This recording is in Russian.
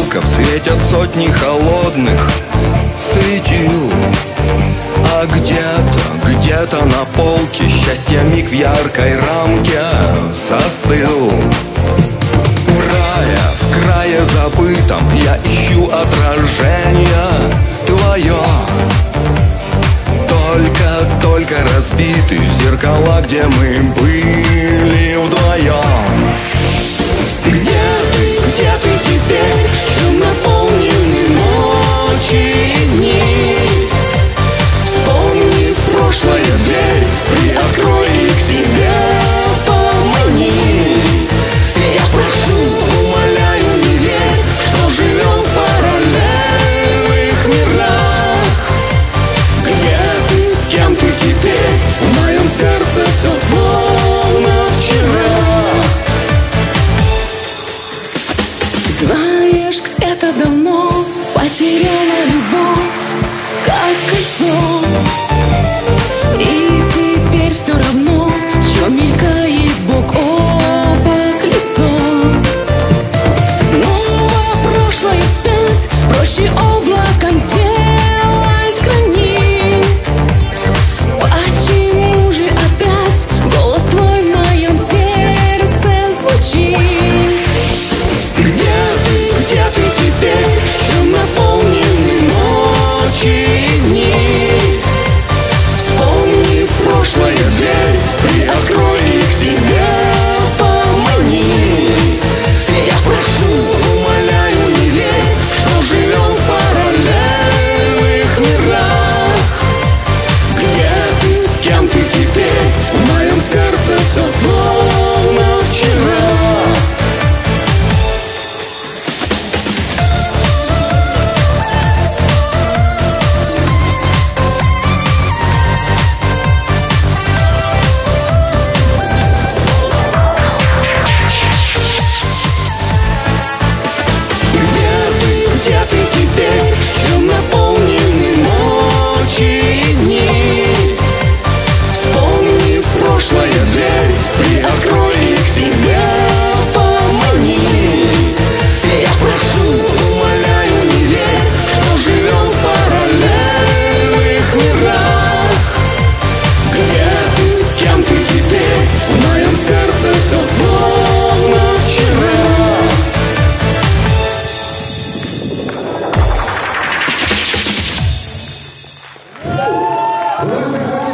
замков светят сотни холодных светил. А где-то на полке счастья миг в яркой рамке застыл. В крае забытом я ищу отражение твое. Только разбиты зеркала, где мы были вдвоем. Где ты теперь, чем наполнены ночи и дни? Вспомни прошлое, дверь приоткрой и к себе помани. Я прошу, умоляю, не верь, что живем в параллельных мирах. Где ты, с кем ты теперь? В моем сердце все словно вчера. Знаешь, где-то давно потеряла любовь, как кольцо. И теперь все равно, что мелькает бок о бок лицо. Снова прошлое вспять, проще облаком делать гранит. Почему же опять голос твой в моем сердце звучит? Где ты теперь, чем наполнены ночи и дни? Вспомни прошлое, дверь приоткрой и к себе помани. Я прошу, умоляю, не верь, что живем в параллельных мирах. Где ты, с кем ты теперь? В моем сердце все словно вчера. Где ты теперь, чем наполнены ночи и дни? Вспомни прошлое, дверь приоткрой и к себе помани. Я прошу, умоляю, не верь, что живем в параллельных мирах. Где ты, с кем ты теперь? В моем сердце все словно вчера. Давайте